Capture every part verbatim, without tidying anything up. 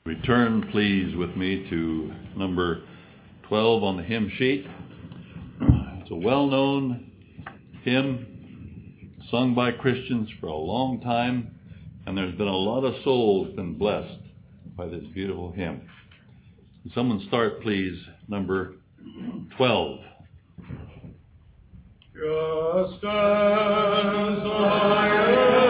Return, please, with me to number twelve on the hymn sheet. It's a well-known hymn sung by Christians for a long time, and there's been a lot of souls been blessed by this beautiful hymn. Someone start, please, number twelve. Just as I am.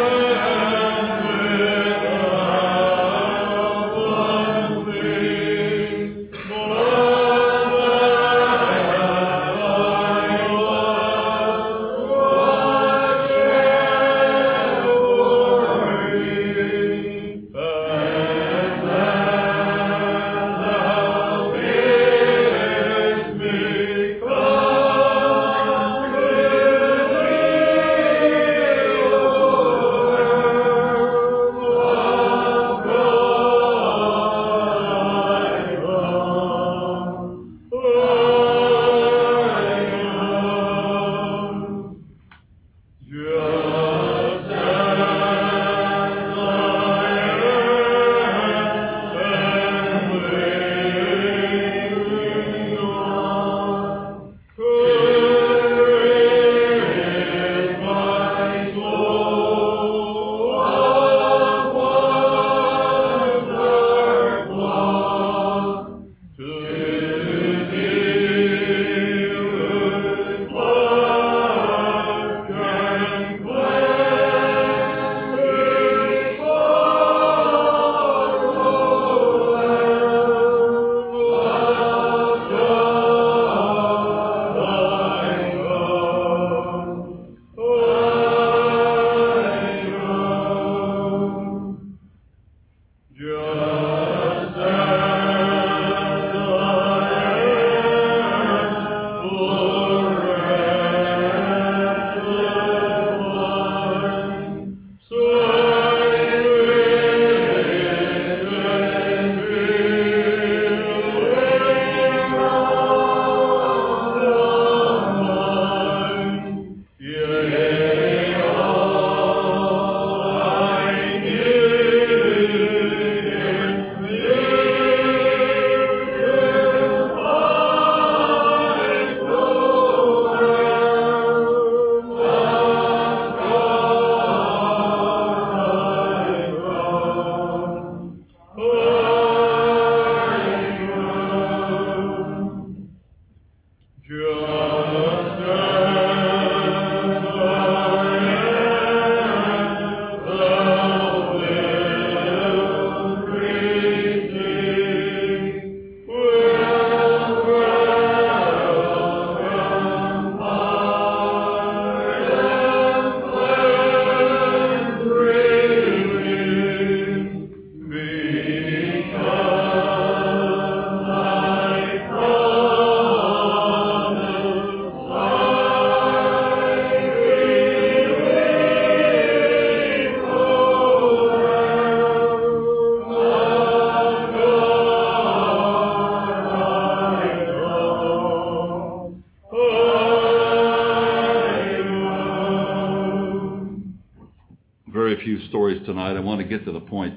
Tonight, I want to get to the point.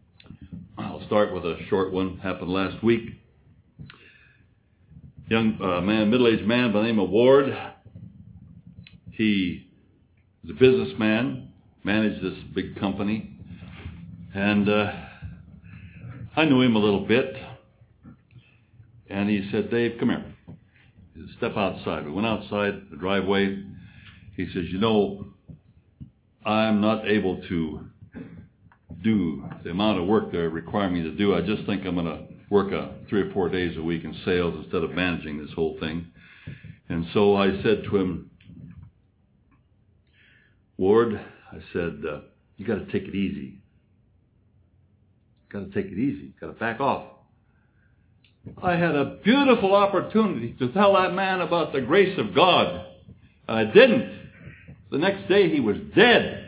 I'll start with a short one. Happened last week. Young uh, man, middle-aged man by the name of Ward. He was a businessman, managed this big company, and uh, I knew him a little bit. And he said, "Dave, come here. Step outside." We went outside the driveway. He says, "You know, I'm not able to do the amount of work they require me to do. I just think I'm going to work a three or four days a week in sales instead of managing this whole thing." And so I said to him, "Ward," I said, uh, "you got to take it easy. Got to take it easy. Got to back off." I had a beautiful opportunity to tell that man about the grace of God. I didn't. The next day he was dead.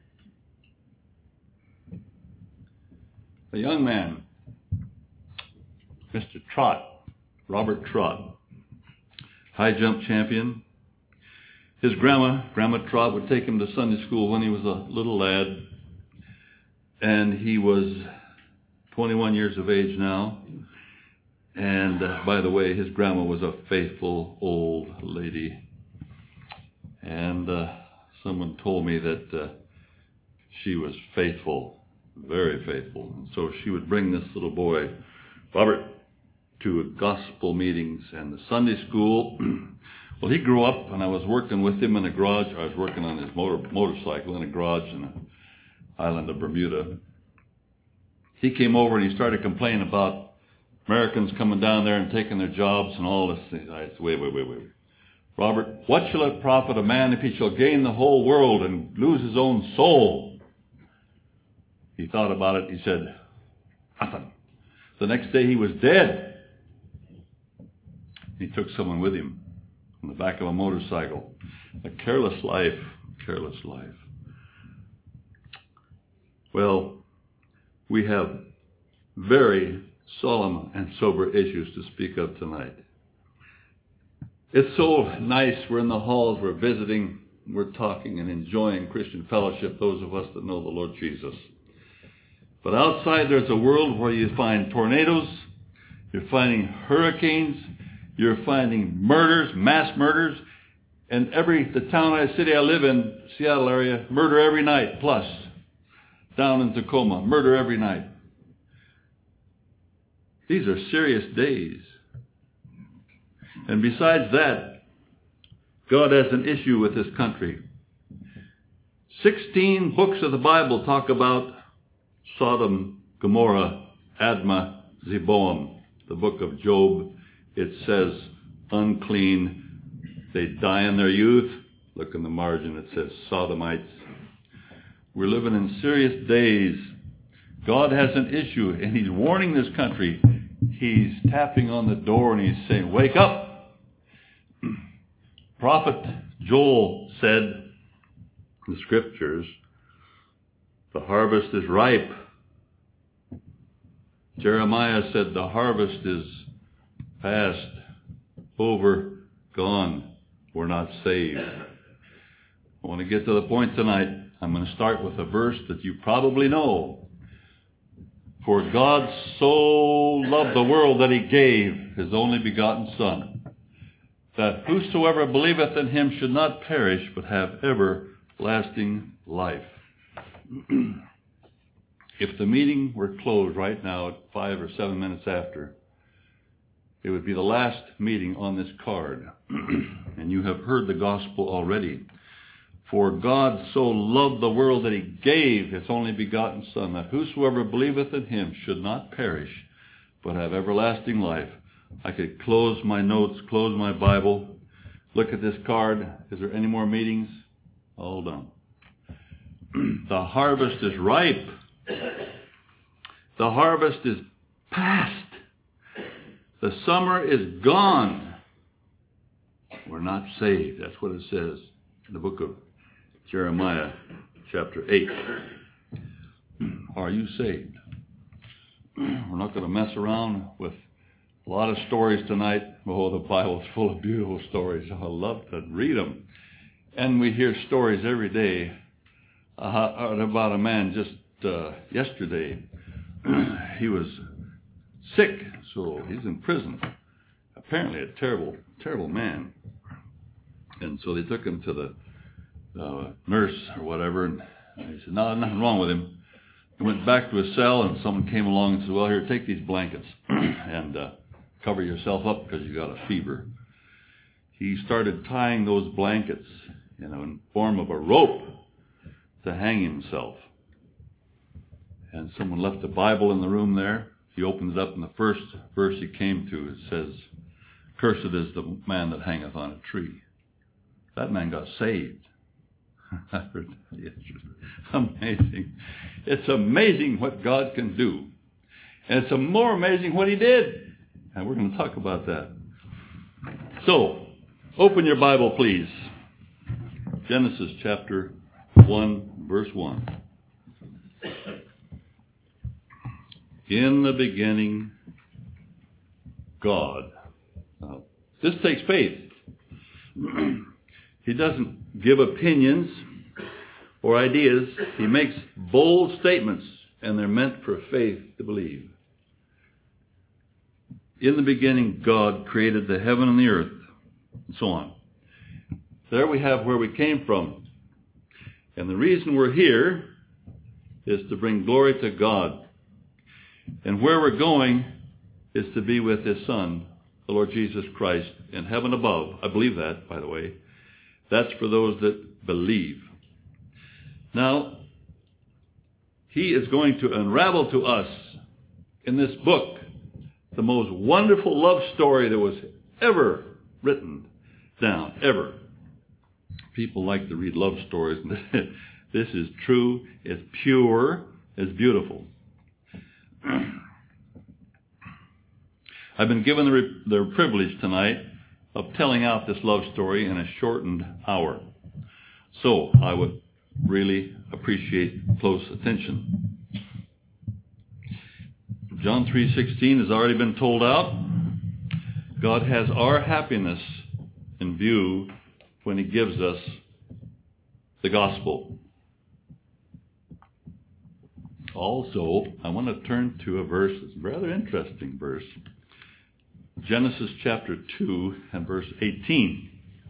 A young man, Mister Trott, Robert Trott, high jump champion. His grandma, Grandma Trott, would take him to Sunday school when he was a little lad, and he was twenty-one years of age now. And uh, by the way, his grandma was a faithful old lady. And uh, someone told me that uh, she was faithful, very faithful. And so she would bring this little boy, Robert, to gospel meetings and the Sunday school. Well, he grew up, and I was working with him in a garage. I was working on his motor, motorcycle in a garage in the island of Bermuda. He came over and he started complaining about Americans coming down there and taking their jobs and all this. I said, wait, wait, wait, wait. Robert, what shall it profit a man if he shall gain the whole world and lose his own soul? He thought about it. He said, nothing. The next day he was dead. He took someone with him on the back of a motorcycle. A careless life, careless life. Well, we have very solemn and sober issues to speak of tonight. It's so nice. We're in the halls, we're visiting, we're talking and enjoying Christian fellowship, those of us that know the Lord Jesus. But outside there's a world where you find tornadoes, you're finding hurricanes, you're finding murders, mass murders, and every, the town, I city I live in, Seattle area, murder every night, plus. Down in Tacoma, murder every night. These are serious days. And besides that, God has an issue with this country. Sixteen books of the Bible talk about Sodom, Gomorrah, Admah, Zeboam. The book of Job, it says, unclean. They die in their youth. Look in the margin, it says Sodomites. We're living in serious days. God has an issue, and He's warning this country. He's tapping on the door, and He's saying, wake up. Prophet Joel said in the Scriptures, the harvest is ripe. Jeremiah said, the harvest is past, over, gone. We're not saved. I want to get to the point tonight. I'm going to start with a verse that you probably know. For God so loved the world that He gave His only begotten Son, that whosoever believeth in Him should not perish, but have everlasting life. If the meeting were closed right now at five or seven minutes after, it would be the last meeting on this card. And you have heard the gospel already. For God so loved the world that He gave His only begotten Son, that whosoever believeth in Him should not perish, but have everlasting life. I could close my notes, close my Bible, look at this card. Is there any more meetings? All done. The harvest is ripe. The harvest is past. The summer is gone. We're not saved. That's what it says in the book of Jeremiah, chapter eight. Are you saved? We're not going to mess around with a lot of stories tonight. Oh, the Bible's full of beautiful stories. I love to read them. And we hear stories every day uh, about a man just uh, yesterday. He was sick, so he's in prison. Apparently a terrible, terrible man. And so they took him to the uh, nurse or whatever, and he said, no, nothing wrong with him. He went back to his cell, and someone came along and said, well, here, take these blankets and uh, cover yourself up because you got a fever. He started tying those blankets, you know, in form of a rope to hang himself. And someone left a Bible in the room there. He opened it up, and the first verse he came to, it says, cursed is the man that hangeth on a tree. That man got saved. It's amazing. It's amazing what God can do. And it's more amazing what He did. And we're going to talk about that. So, open your Bible, please. Genesis chapter one, verse one. In the beginning, God. Now, this takes faith. He doesn't give opinions or ideas. He makes bold statements, and they're meant for faith to believe. in the beginning God created the heaven and the earth, and so on. There we have where we came from. And the reason we're here is to bring glory to God. And where we're going is to be with His Son, the Lord Jesus Christ, in heaven above. I believe that, by the way. That's for those that believe. Now, He is going to unravel to us in this book the most wonderful love story that was ever written down, ever. People like to read love stories. This is true, it's pure, it's beautiful. I've been given the, the privilege tonight of telling out this love story in a shortened hour. So I would really appreciate close attention. John three sixteen has already been told out. God has our happiness in view when He gives us the gospel. Also, I want to turn to a verse, it's a rather interesting verse. Genesis chapter two and verse eighteen.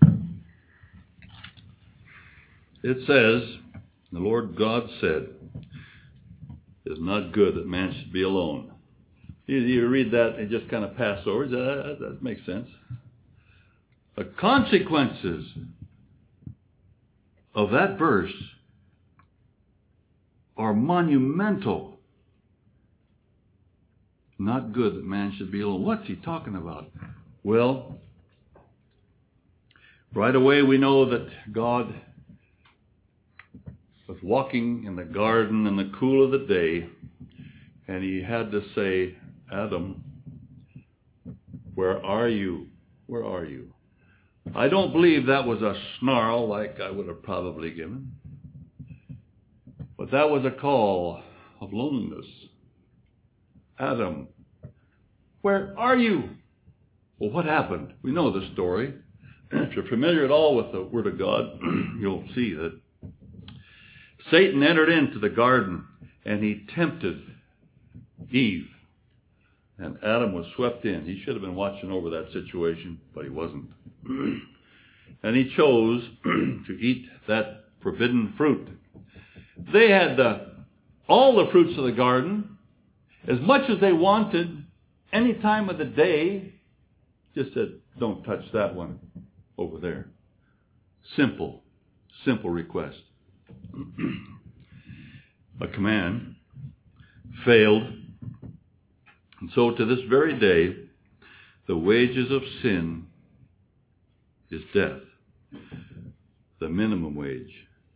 It says, the Lord God said, it is not good that man should be alone. You, you read that and just kind of pass over. That, that makes sense. The consequences of that verse are monumental. Not good that man should be alone. What's he talking about? Well, right away we know that God was walking in the garden in the cool of the day, and He had to say, Adam, where are you? Where are you? I don't believe that was a snarl like I would have probably given, but that was a call of loneliness. Adam, where are you? Well, what happened? We know the story. If you're familiar at all with the Word of God, you'll see that Satan entered into the garden and he tempted Eve. And Adam was swept in. He should have been watching over that situation, but he wasn't. And he chose to eat that forbidden fruit. They had the, all the fruits of the garden, as much as they wanted, any time of the day. Just said, don't touch that one over there. Simple, simple request. A command failed. And so to this very day, the wages of sin is death. The minimum wage.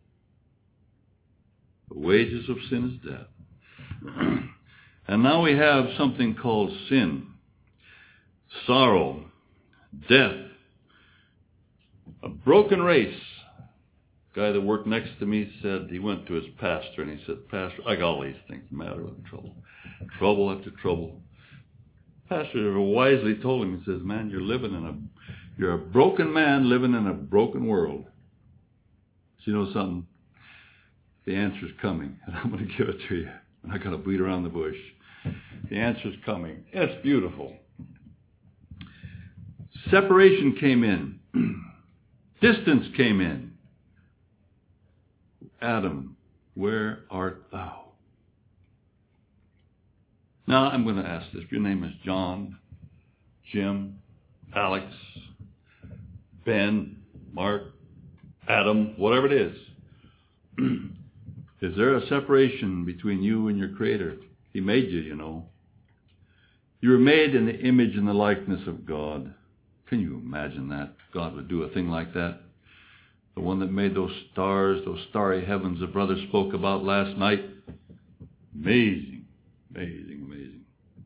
The wages of sin is death. And now we have something called sin, sorrow, death, a broken race. A guy that worked next to me said, he went to his pastor and he said, Pastor, I got all these things the matter with trouble. Trouble after trouble. Pastor wisely told him, he says, man, you're living in a, you're a broken man living in a broken world. So you know something? The answer's coming, and I'm going to give it to you. I'm not going to beat around the bush. The answer's coming. It's beautiful. Separation came in. Distance came in. Adam, where art thou? Now I'm going to ask this. If your name is John, Jim, Alex, Ben, Mark, Adam, whatever it is, is there a separation between you and your Creator? He made you, you know. You were made in the image and the likeness of God. Can you imagine that? God would do a thing like that? The one that made those stars, those starry heavens that Brother spoke about last night. Amazing, amazing, amazing.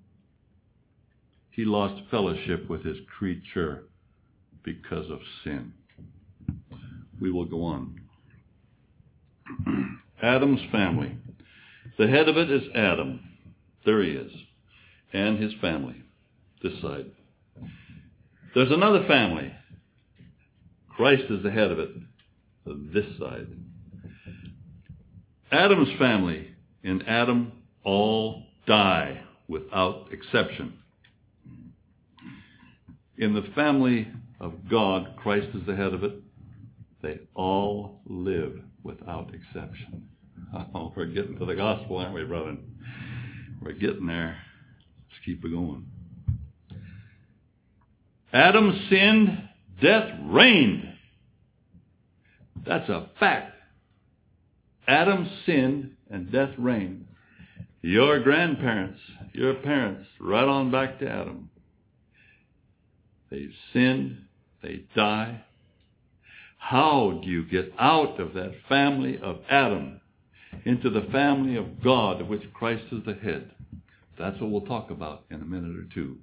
He lost fellowship with His creature because of sin. We will go on. Adam's family. The head of it is Adam. There he is. And his family. This side. There's another family. Christ is the head of it. This side. Adam's family. In Adam, all die without exception. in the family of God, Christ is the head of it, they all live without exception. Oh, we're getting to the gospel, aren't we, brother? We're getting there. Let's keep it going. Adam sinned, death reigned. That's a fact. Adam sinned and death reigned. Your grandparents, your parents, right on back to Adam. They've sinned, they die. How do you get out of that family of Adam into the family of God, of which Christ is the head? That's what we'll talk about in a minute or two.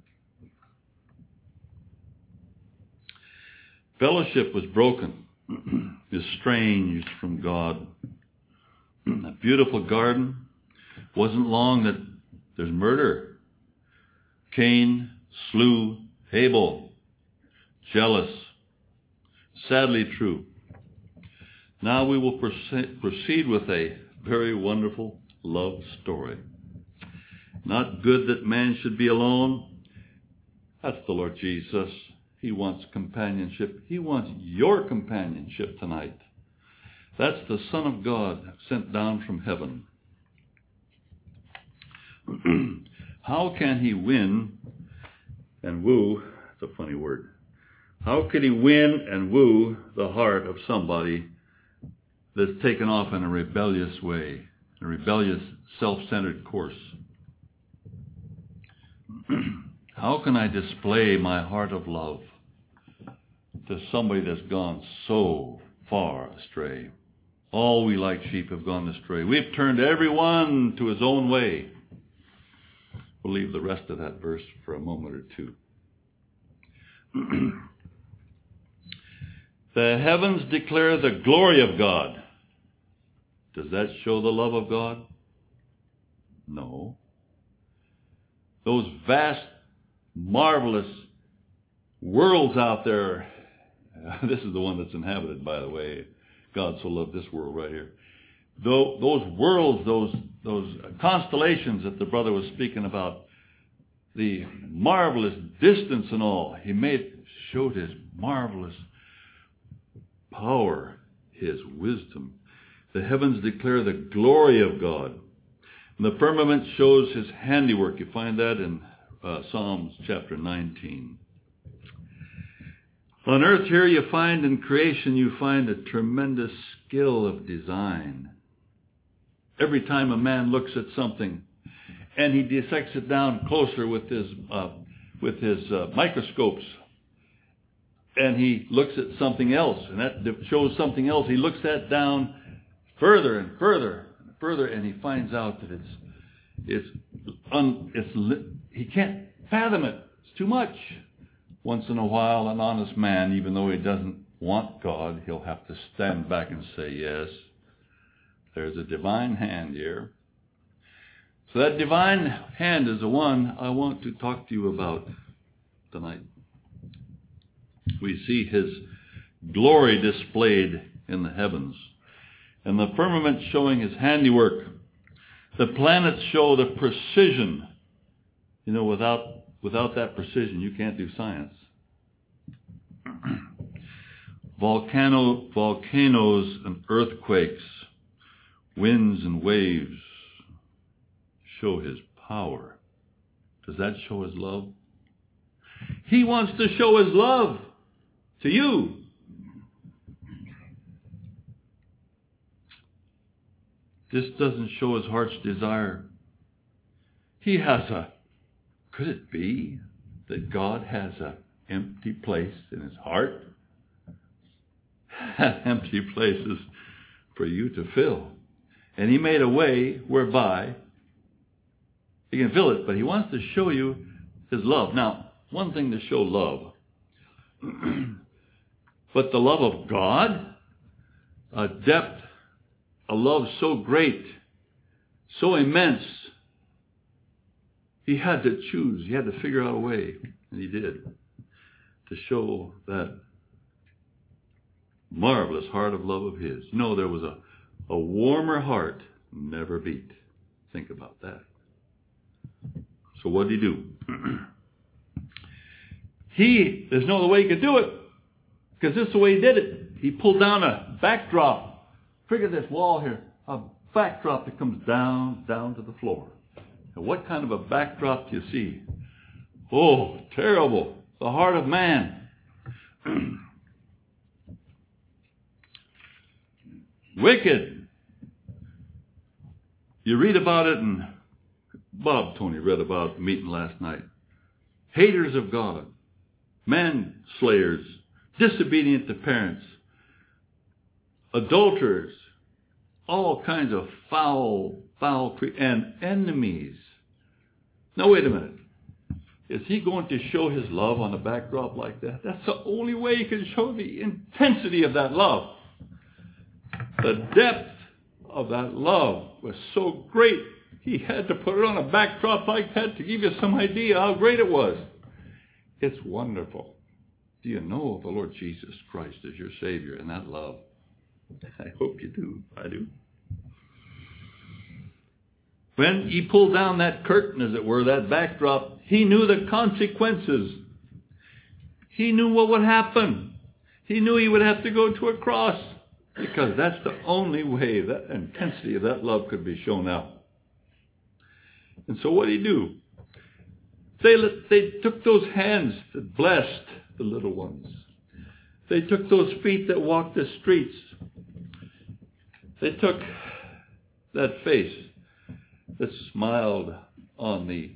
Fellowship was broken, estranged from God. A beautiful garden. Wasn't long that there's murder. Cain slew Abel. Jealous. Sadly true. Now we will proceed with a very wonderful love story. Not good that man should be alone. That's the Lord Jesus. He wants companionship. He wants your companionship tonight. That's the Son of God sent down from heaven. How can he win and woo? It's a funny word. How could he win and woo the heart of somebody that's taken off in a rebellious way, a rebellious, self-centered course? How can I display my heart of love to somebody that's gone so far astray? All we like sheep have gone astray. We've turned everyone to his own way. We'll leave the rest of that verse for a moment or two. The heavens declare the glory of God. Does that show the love of God? No. Those vast, marvelous worlds out there. This is the one that's inhabited, by the way. God so loved this world right here. Though, those worlds, those those constellations that the brother was speaking about, the marvelous distance and all, he made showed his marvelous power, his wisdom. The heavens declare the glory of God. And the firmament shows his handiwork. You find that in uh, Psalms chapter nineteen. On earth here you find, in creation, you find a tremendous skill of design. Every time a man looks at something and he dissects it down closer with his uh, with his uh, microscopes, and he looks at something else, and that shows something else, he looks that down further and further and further, and he finds out that it's it's un, it's he can't fathom it. It's too much. Once in a while, an honest man, even though he doesn't want God, he'll have to stand back and say, yes, there's a divine hand here. So that divine hand is the one I want to talk to you about tonight. We see his glory displayed in the heavens, and the firmament showing his handiwork. The planets show the precision. You know, without without that precision, you can't do science. Volcano, volcanoes and earthquakes, winds and waves show his power. Does that show his love? He wants to show his love to you. This doesn't show his heart's desire. He has a, could it be that God has an empty place in his heart? That empty place is for you to fill. And he made a way whereby he can fill it, but he wants to show you his love. Now, one thing to show love, but the love of God, a depth, a love so great, so immense, he had to choose, he had to figure out a way, and he did, to show that marvelous heart of love of his. You know, there was a, a warmer heart never beat. Think about that. So what did he do? he, there's no other way he could do it, because this is the way he did it. He pulled down a backdrop. Figure this wall here, a backdrop that comes down, down to the floor. And what kind of a backdrop do you see? Oh, terrible. The heart of man. Wicked. You read about it, and Bob Tony read about the meeting last night. Haters of God, manslayers, disobedient to parents, adulterers, all kinds of foul, foul, cre- and enemies. Now wait a minute. Is he going to show his love on a backdrop like that? That's the only way he can show the intensity of that love. The depth of that love was so great, he had to put it on a backdrop like that to give you some idea how great it was. It's wonderful. Do you know the Lord Jesus Christ as your Savior and that love? I hope you do. I do. When he pulled down that curtain, as it were, that backdrop, he knew the consequences. He knew what would happen. He knew he would have to go to a cross, because that's the only way that intensity of that love could be shown out. And so what did he do? They, they took those hands that blessed the little ones. They took those feet that walked the streets. They took that face that smiled on the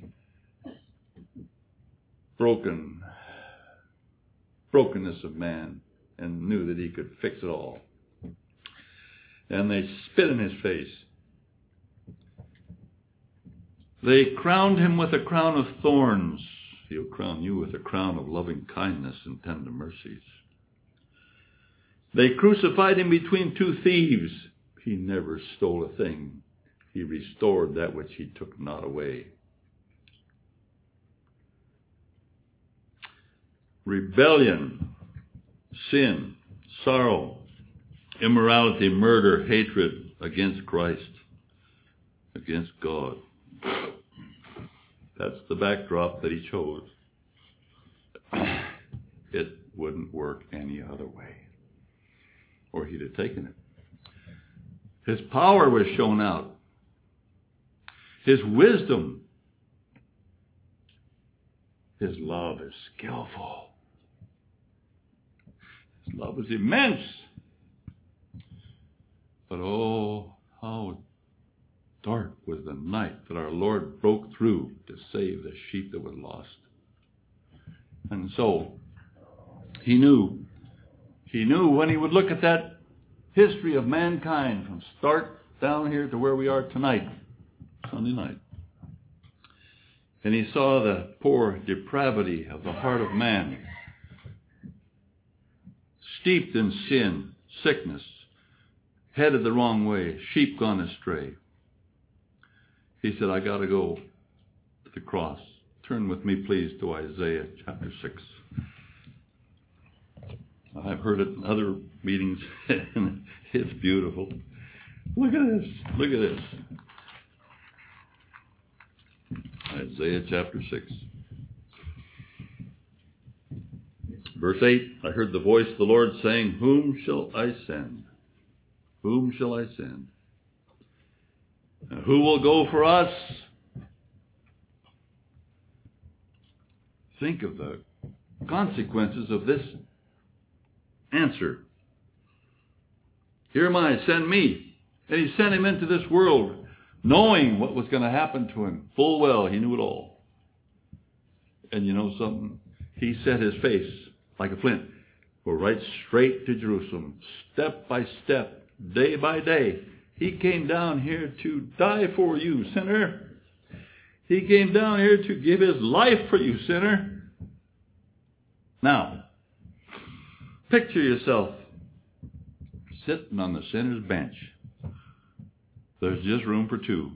broken, brokenness of man and knew that he could fix it all. And they spit in his face. They crowned him with a crown of thorns. He'll crown you with a crown of loving kindness and tender mercies. They crucified him between two thieves. He never stole a thing. He restored that which he took not away. Rebellion, sin, sorrow, immorality, murder, hatred against Christ, against God. That's the backdrop that he chose. It wouldn't work any other way, or he'd have taken it. His power was shown out. His wisdom. His love is skillful. His love is immense. But oh, how dark was the night that our Lord broke through to save the sheep that was lost. And so, he knew, he knew when he would look at that history of mankind from start down here to where we are tonight, Sunday night. And he saw the poor depravity of the heart of man, steeped in sin, sickness, headed the wrong way, sheep gone astray. He said, I got to go to the cross. Turn with me, please, to Isaiah chapter six. I've heard it in other meetings, and it's beautiful. Look at this. Look at this. Isaiah chapter six. Verse eight, I heard the voice of the Lord saying, whom shall I send? Whom shall I send? And who will go for us? Think of the consequences of this answer. Here am I, send me. And he sent him into this world, knowing what was going to happen to him. Full well, he knew it all. And you know something? He set his face like a flint. Go right straight to Jerusalem, step by step, day by day. He came down here to die for you, sinner. He came down here to give his life for you, sinner. Now, picture yourself sitting on the sinner's bench. There's just room for two.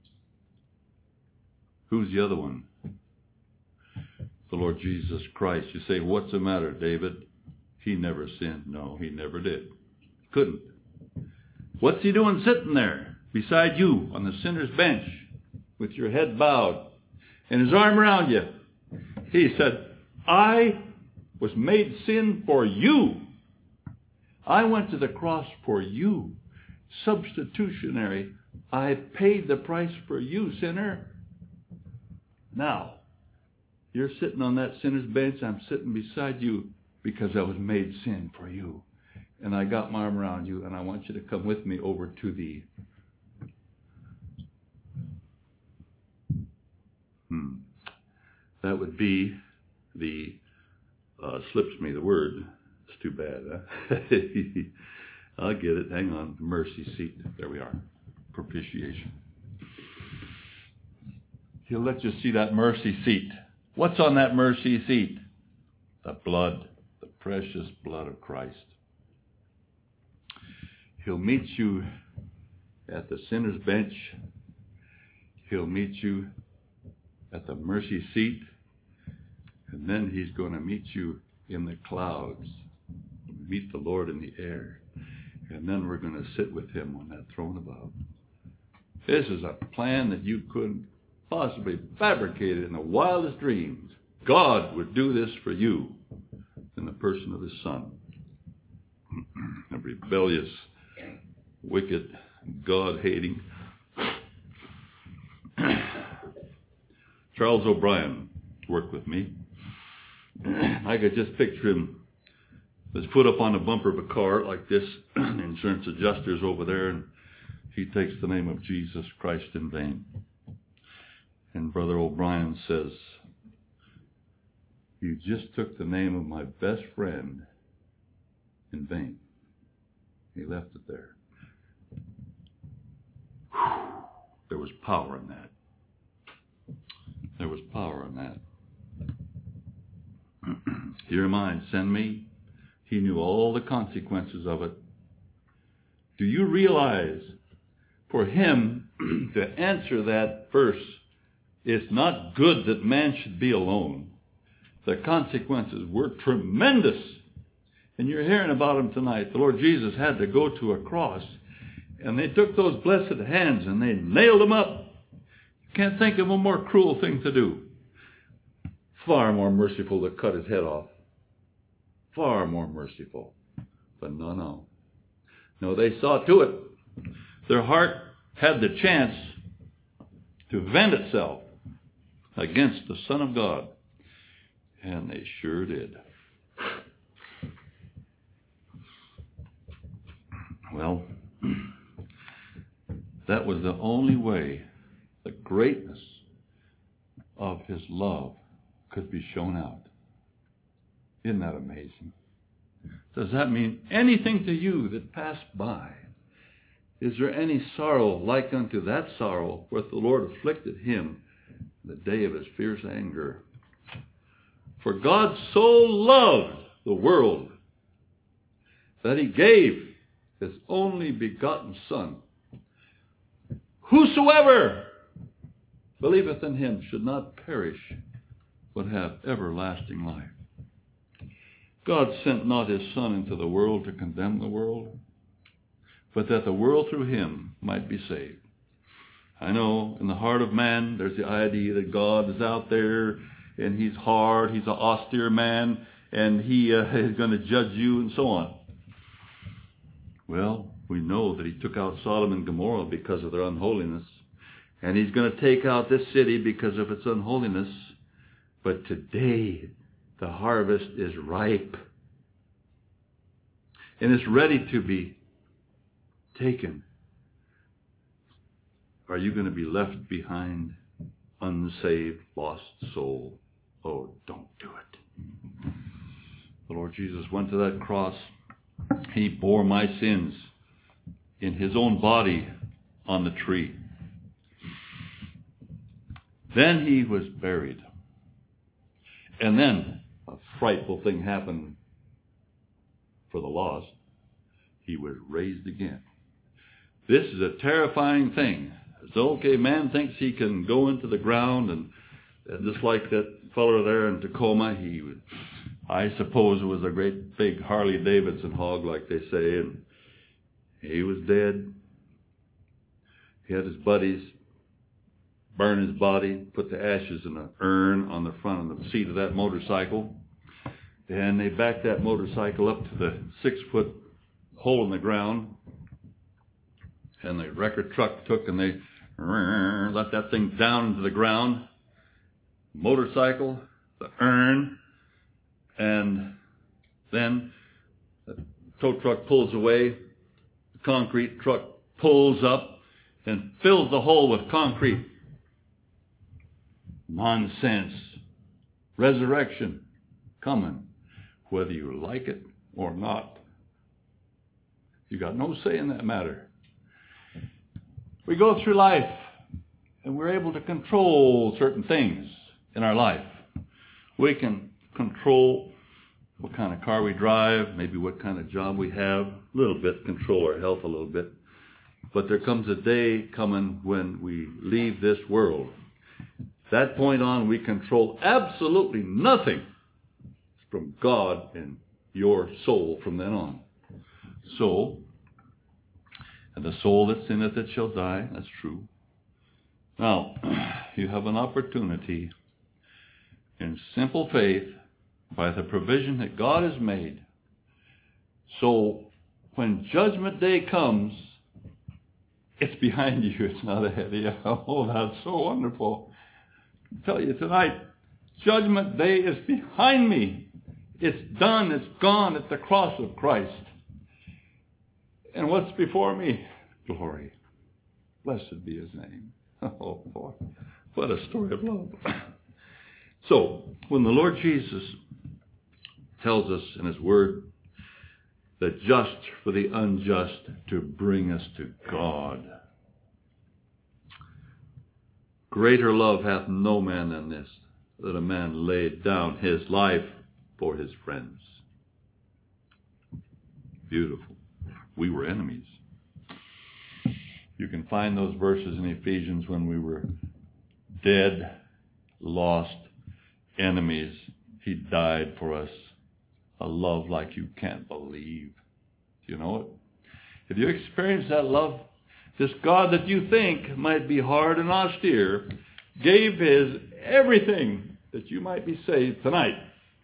Who's the other one? The Lord Jesus Christ. You say, what's the matter, David? He never sinned. No, he never did. Couldn't. What's he doing sitting there beside you on the sinner's bench with your head bowed and his arm around you? He said, I was made sin for you. I went to the cross for you. Substitutionary. I paid the price for you, sinner. Now, you're sitting on that sinner's bench. I'm sitting beside you because I was made sin for you. And I got my arm around you, and I want you to come with me over to the... Hmm. That would be the... Uh, slips me the word. It's too bad, huh? I'll get it. Hang on. Mercy seat. There we are. Propitiation. He'll let you see that mercy seat. What's on that mercy seat? The blood, the precious blood of Christ. He'll meet you at the sinner's bench. He'll meet you at the mercy seat. And then he's going to meet you in the clouds. Meet the Lord in the air. And then we're going to sit with him on that throne above. This is a plan that you couldn't possibly fabricate in the wildest dreams. God would do this for you in the person of his Son. A rebellious, wicked, God-hating Charles O'Brien worked with me. I could just picture him with his foot up on the bumper of a car like this. The insurance adjuster's over there, and he takes the name of Jesus Christ in vain. And Brother O'Brien says, you just took the name of my best friend in vain. He left it there. Whew. There was power in that. There was power in that. Here am I, send me. He knew all the consequences of it. Do you realize for him to answer that verse, it's not good that man should be alone. The consequences were tremendous. And you're hearing about them tonight. The Lord Jesus had to go to a cross. And they took those blessed hands and they nailed them up. You can't think of a more cruel thing to do. Far more merciful to cut his head off. Far more merciful. But no, no. No, they saw to it. Their heart had the chance to vent itself against the Son of God. And they sure did. Well, that was the only way the greatness of his love could be shown out. Isn't that amazing? Does that mean anything to you that passed by? Is there any sorrow like unto that sorrow where the Lord afflicted him the day of his fierce anger? For God so loved the world that he gave his only begotten Son. Whosoever believeth in him should not perish, but have everlasting life. God sent not his Son into the world to condemn the world, but that the world through him might be saved. I know in the heart of man there's the idea that God is out there and he's hard, he's an austere man, and he uh, is going to judge you and so on. Well, we know that he took out Sodom and Gomorrah because of their unholiness, and he's going to take out this city because of its unholiness. But today, the harvest is ripe, and it's ready to be taken. Are you going to be left behind, unsaved, lost soul? Oh, don't do it. The Lord Jesus went to that cross. He bore my sins in his own body on the tree. Then he was buried. And then a frightful thing happened for the lost. He was raised again. This is a terrifying thing. So, okay, man thinks he can go into the ground, and, and just like that fellow there in Tacoma, he would, I suppose it was a great big Harley Davidson hog, like they say, and he was dead. He had his buddies burn his body, put the ashes in an urn on the front of the seat of that motorcycle, And they backed that motorcycle up to the six-foot hole in the ground. And the wrecker truck took and they let that thing down into the ground. Motorcycle, the urn, and then the tow truck pulls away. The concrete truck pulls up and fills the hole with concrete. Nonsense. Resurrection coming, whether you like it or not. You got no say in that matter. We go through life and we're able to control certain things in our life. We can control what kind of car we drive, maybe what kind of job we have, a little bit, control our health a little bit. But there comes a day coming when we leave this world. That point on, we control absolutely nothing from God and your soul from then on. So, and the soul that sinneth it shall die. That's true. Now, you have an opportunity in simple faith by the provision that God has made. So, when Judgment Day comes, it's behind you. It's not ahead of you. Oh, that's so wonderful. I tell you tonight, Judgment Day is behind me. It's done. It's gone at the cross of Christ. And what's before me? Glory. Blessed be his name. Oh, boy. What a story of love. So, when the Lord Jesus tells us in his word that just for the unjust to bring us to God, greater love hath no man than this, that a man laid down his life for his friends. Beautiful. We were enemies. You can find those verses in Ephesians when we were dead, lost, enemies. He died for us. A love like you can't believe. You know it? If you experience that love, this God that you think might be hard and austere gave his everything that you might be saved tonight.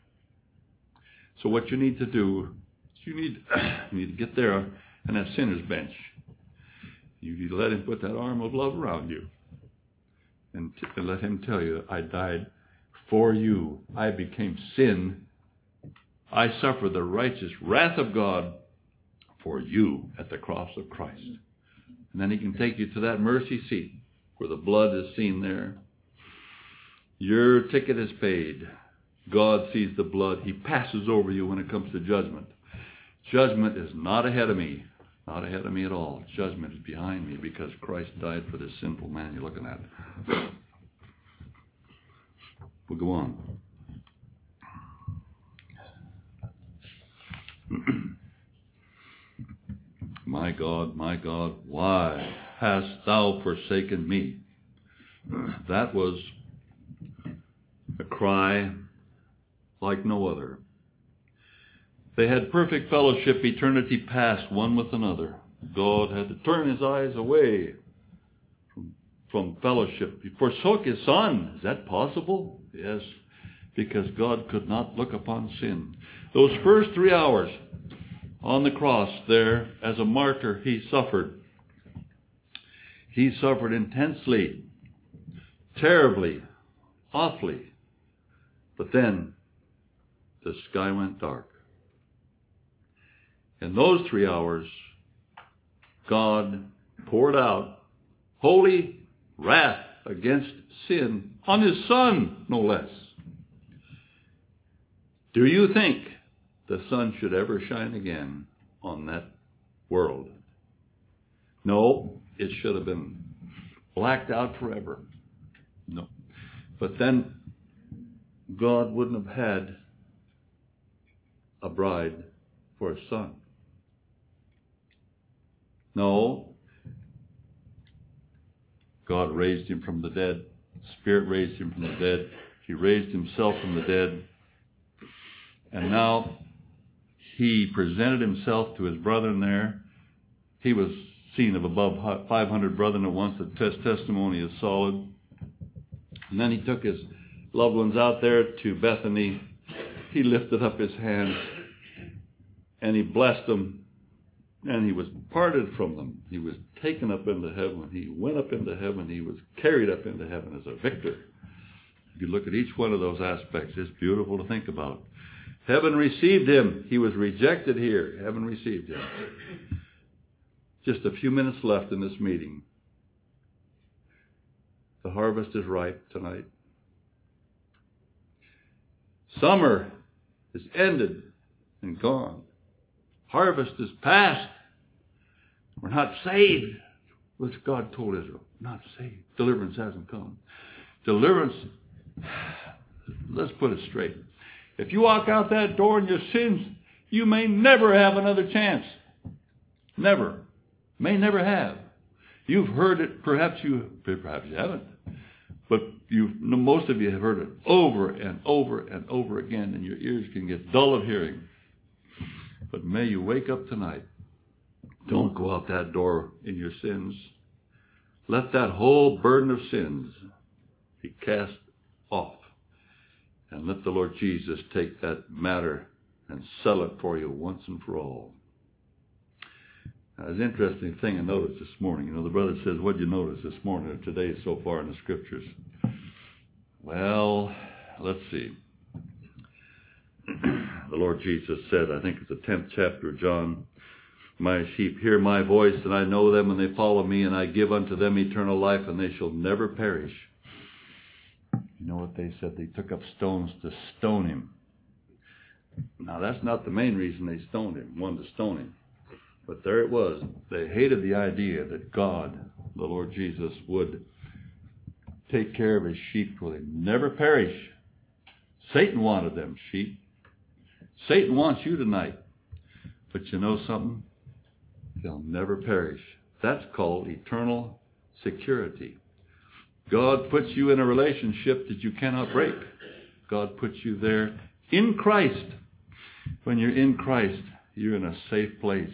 So what you need to do, you need, you need to get there on that sinner's bench. You need to let him put that arm of love around you. And, t- and let him tell you, I died for you. I became sin. I suffered the righteous wrath of God for you at the cross of Christ. And then he can take you to that mercy seat where the blood is seen there. Your ticket is paid. God sees the blood. He passes over you when it comes to judgment. Judgment is not ahead of me. Not ahead of me at all. Judgment is behind me because Christ died for this sinful man you're looking at. We'll go on. My God, my God, why hast thou forsaken me? That was a cry like no other. They had perfect fellowship, eternity past, one with another. God had to turn his eyes away from, from fellowship. He forsook his Son. Is that possible? Yes, because God could not look upon sin. Those first three hours on the cross there, as a martyr, he suffered. He suffered intensely, terribly, awfully. But then the sky went dark. In those three hours, God poured out holy wrath against sin on his Son, no less. Do you think the sun should ever shine again on that world? No, it should have been blacked out forever. No. But then God wouldn't have had a bride for a son. No. God raised him from the dead. Spirit raised him from the dead. He raised himself from the dead. And now he presented himself to his brethren there. He was seen of above five hundred brethren at once. The test testimony is solid. And then he took his loved ones out there to Bethany. He he lifted up his hands and he blessed them, and he was parted from them. He was taken up into heaven. He went up into heaven. He was carried up into heaven as a victor. If you look at each one of those aspects, it's beautiful to think about. Heaven received him. He was rejected here. Heaven received him. Just a few minutes left in this meeting. The harvest is ripe tonight. Summer is ended and gone. Harvest is past. We're not saved. Which God told Israel, not saved. Deliverance hasn't come. Deliverance, let's put it straight. If you walk out that door in your sins, you may never have another chance. Never. May never have. You've heard it, perhaps you, perhaps you haven't. But you, most of you have heard it over and over and over again, and your ears can get dull of hearing. But may you wake up tonight. Don't go out that door in your sins. Let that whole burden of sins be cast off. And let the Lord Jesus take that matter and settle it for you once and for all. Now, there's an interesting thing I noticed this morning. You know, the brother says, what did you notice this morning or today so far in the Scriptures? Well, let's see. The Lord Jesus said, I think it's the tenth chapter of John, my sheep hear my voice, and I know them, and they follow me, and I give unto them eternal life, and they shall never perish. You know what they said? They took up stones to stone him. Now, that's not the main reason they stoned him, wanted to stone him. But there it was. They hated the idea that God, the Lord Jesus, would take care of his sheep till they never perish. Satan wanted them sheep. Satan wants you tonight. But you know something? They'll never perish. That's called eternal security. God puts you in a relationship that you cannot break. God puts you there in Christ. When you're in Christ, you're in a safe place.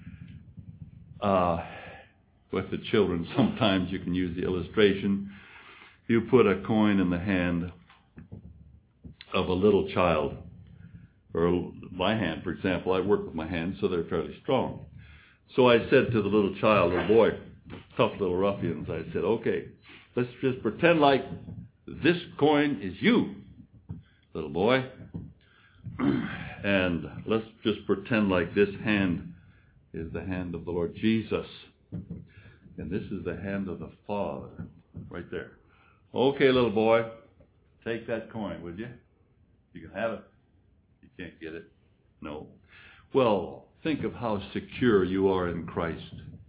Uh, with the children, sometimes you can use the illustration. You put a coin in the hand of a little child, or my hand, for example. I work with my hands, so they're fairly strong. So I said to the little child, little boy, tough little ruffians, I said, okay, let's just pretend like this coin is you, little boy. And let's just pretend like this hand is the hand of the Lord Jesus. And this is the hand of the Father, right there. Okay, little boy, take that coin, would you? You can have it. You can't get it. No. Well, think of how secure you are in Christ.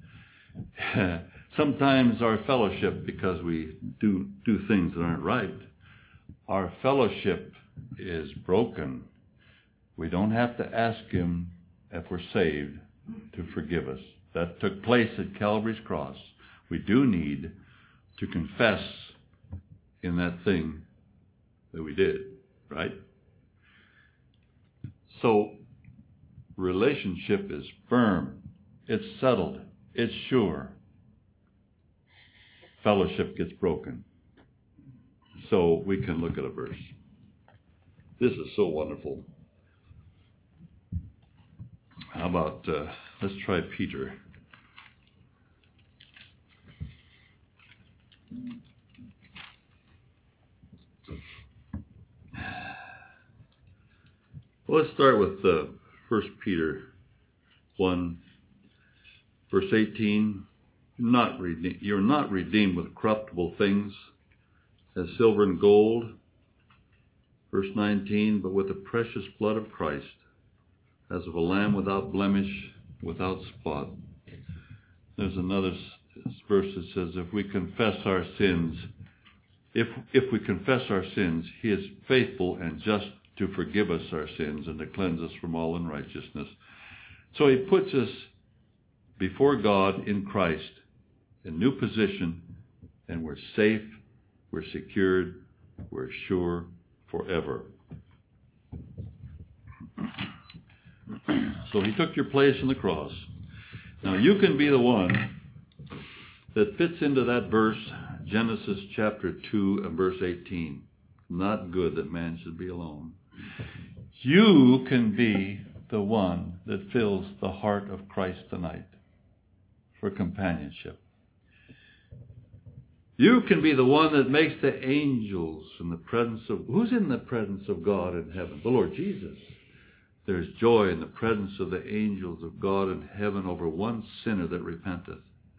Sometimes our fellowship, because we do, do things that aren't right, our fellowship is broken. We don't have to ask him if we're saved to forgive us. That took place at Calvary's cross. We do need to confess in that thing that we did, right? So, relationship is firm. It's settled. It's sure. Fellowship gets broken. So, we can look at a verse. This is so wonderful. How about, uh, let's try Peter. Well, let's start with uh, First Peter one, verse eighteen. Not rede- You're not redeemed with corruptible things, as silver and gold. Verse nineteen, but with the precious blood of Christ, as of a lamb without blemish, without spot. There's another verse that says, if we confess our sins, if if we confess our sins, he is faithful and just to forgive us our sins and to cleanse us from all unrighteousness. So he puts us before God in Christ, in new position, and we're safe, we're secured, we're sure forever. So he took your place on the cross. Now you can be the one that fits into that verse, Genesis chapter two and verse eighteen. Not good that man should be alone. You can be the one that fills the heart of Christ tonight for companionship. You can be the one that makes the angels in the presence of... Who's in the presence of God in heaven? The Lord Jesus. There's joy in the presence of the angels of God in heaven over one sinner that repenteth.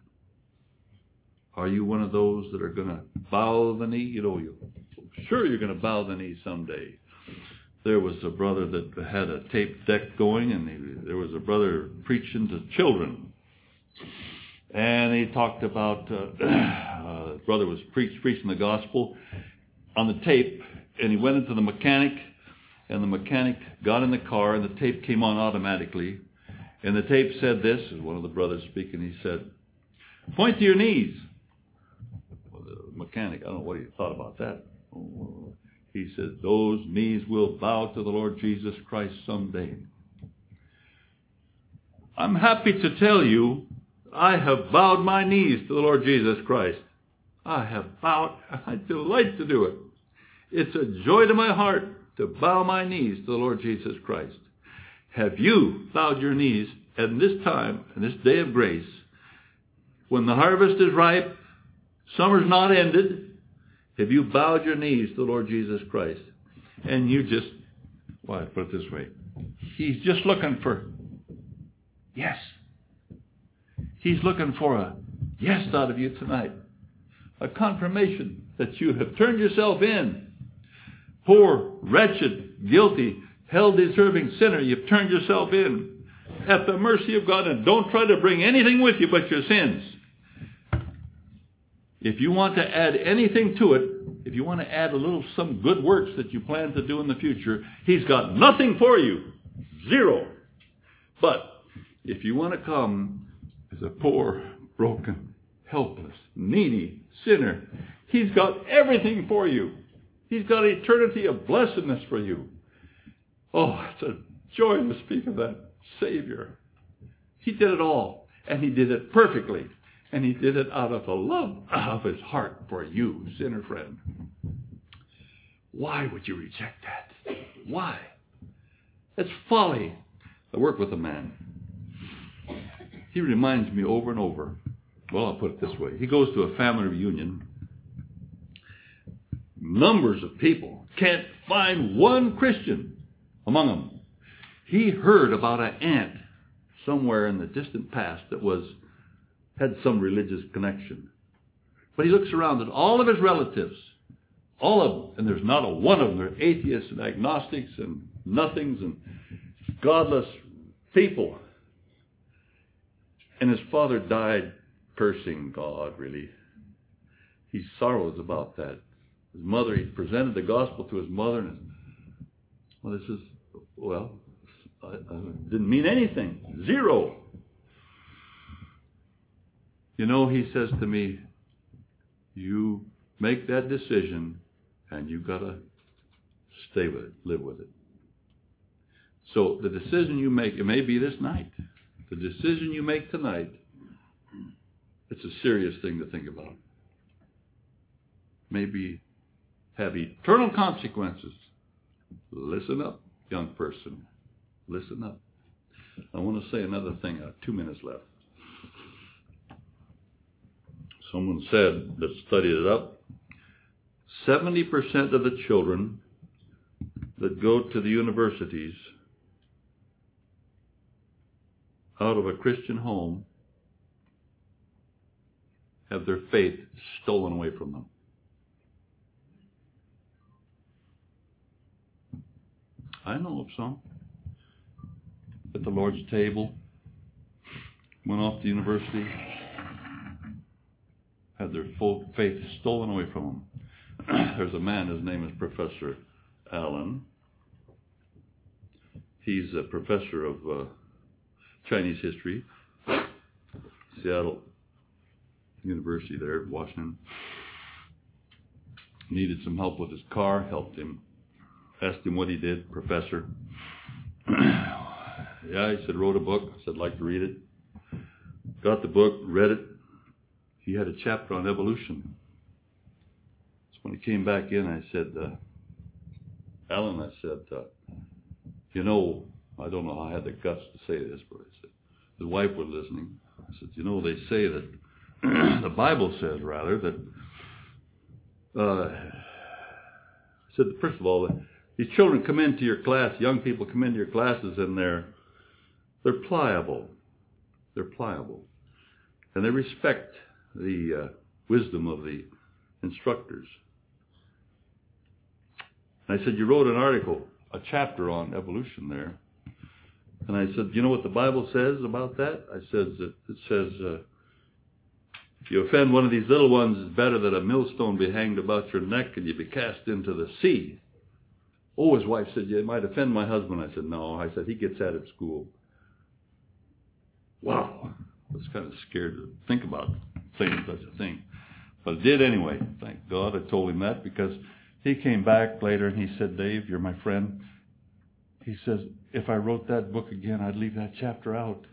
Are you one of those that are going to bow the knee? You know, you sure you're going to bow the knee someday. There was a brother that had a tape deck going, and he, there was a brother preaching to children. And he talked about, uh, uh, brother was preach, preaching the gospel on the tape, and he went into the mechanic, and the mechanic got in the car, and the tape came on automatically. And the tape said this, as one of the brothers speaking, he said, "Point to your knees." Well, the mechanic, I don't know what he thought about that. He said, "Those knees will bow to the Lord Jesus Christ someday." I'm happy to tell you, I have bowed my knees to the Lord Jesus Christ. I have bowed, and I delight to do it. It's a joy to my heart to bow my knees to the Lord Jesus Christ. Have you bowed your knees at this time, in this day of grace, when the harvest is ripe, summer's not ended? Have you bowed your knees to the Lord Jesus Christ? And you just, well, I put it this way. He's just looking for yes. He's looking for a yes out of you tonight. A confirmation that you have turned yourself in. Poor, wretched, guilty, hell-deserving sinner, you've turned yourself in at the mercy of God, and don't try to bring anything with you but your sins. If you want to add anything to it, if you want to add a little, some good works that you plan to do in the future, He's got nothing for you. Zero. But if you want to come as a poor, broken, helpless, needy sinner, He's got everything for you. He's got eternity of blessedness for you. Oh, it's a joy to speak of that Savior. He did it all, and He did it perfectly. And He did it out of the love of His heart for you, sinner friend. Why would you reject that? Why? It's folly. I work with a man. He reminds me over and over. Well, I'll put it this way. He goes to a family reunion. Numbers of people. Can't find one Christian among them. He heard about an aunt somewhere in the distant past that was had some religious connection. But he looks around at all of his relatives, all of them, and there's not a one of them. They're atheists and agnostics and nothings and godless people. And his father died cursing God, really. He sorrows about that. His mother, he presented the gospel to his mother, and well, this is, well, I, I didn't mean anything. Zero. You know, he says to me, you make that decision, and you've got to stay with it, live with it. So the decision you make, it may be this night. The decision you make tonight, it's a serious thing to think about. Maybe have eternal consequences. Listen up, young person. Listen up. I want to say another thing. I have two minutes left. Someone said that studied it up. seventy percent of the children that go to the universities out of a Christian home have their faith stolen away from them. I know of some. At the Lord's table, went off to university, had their full faith stolen away from them. There's a man, his name is Professor Allen. He's a professor of uh, Chinese history, Seattle University there, Washington. Needed some help with his car, helped him, asked him what he did, professor. Yeah, he said, wrote a book. I said, I'd like to read it. Got the book, read it. He had a chapter on evolution. So when he came back in, I said, uh, Alan, I said, uh, you know, I don't know how I had the guts to say this, but I said, his wife was listening. I said, you know, they say that, the Bible says rather, that, uh, I said, first of all, these children come into your class, young people come into your classes, and they're, they're pliable. They're pliable. And they respect the uh, wisdom of the instructors. And I said, you wrote an article, a chapter on evolution there. And I said, you know what the Bible says about that? I said, it says, uh, if you offend one of these little ones, it's better that a millstone be hanged about your neck and you be cast into the sea. Oh, his wife said, you might offend my husband. I said, no. I said, he gets that at school. Wow. I was kind of scared to think about saying such a thing. But I did anyway. Thank God I told him that, because he came back later and he said, Dave, you're my friend. He says, if I wrote that book again, I'd leave that chapter out.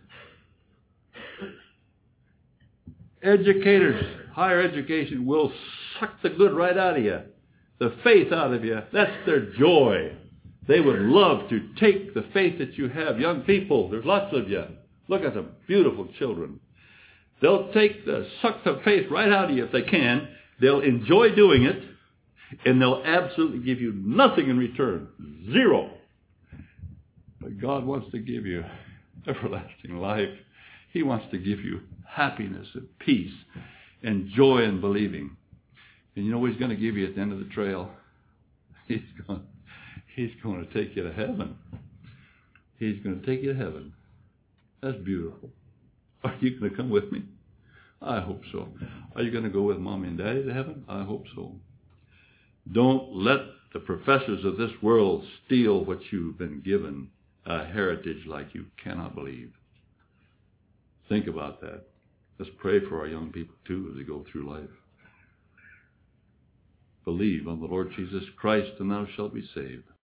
Educators, higher education will suck the good right out of you, the faith out of you. That's their joy. They would love to take the faith that you have. Young people, there's lots of you. Look at them, beautiful children. They'll take the, suck the faith right out of you if they can. They'll enjoy doing it, and they'll absolutely give you nothing in return. Zero. But God wants to give you everlasting life. He wants to give you happiness and peace and joy in believing. And you know what He's going to give you at the end of the trail? He's going, he's going to take you to heaven. He's going to take you to heaven. That's beautiful. Are you going to come with me? I hope so. Are you going to go with Mommy and Daddy to heaven? I hope so. Don't let the professors of this world steal what you've been given, a heritage like you cannot believe. Think about that. Let's pray for our young people too as they go through life. Believe on the Lord Jesus Christ and thou shalt be saved.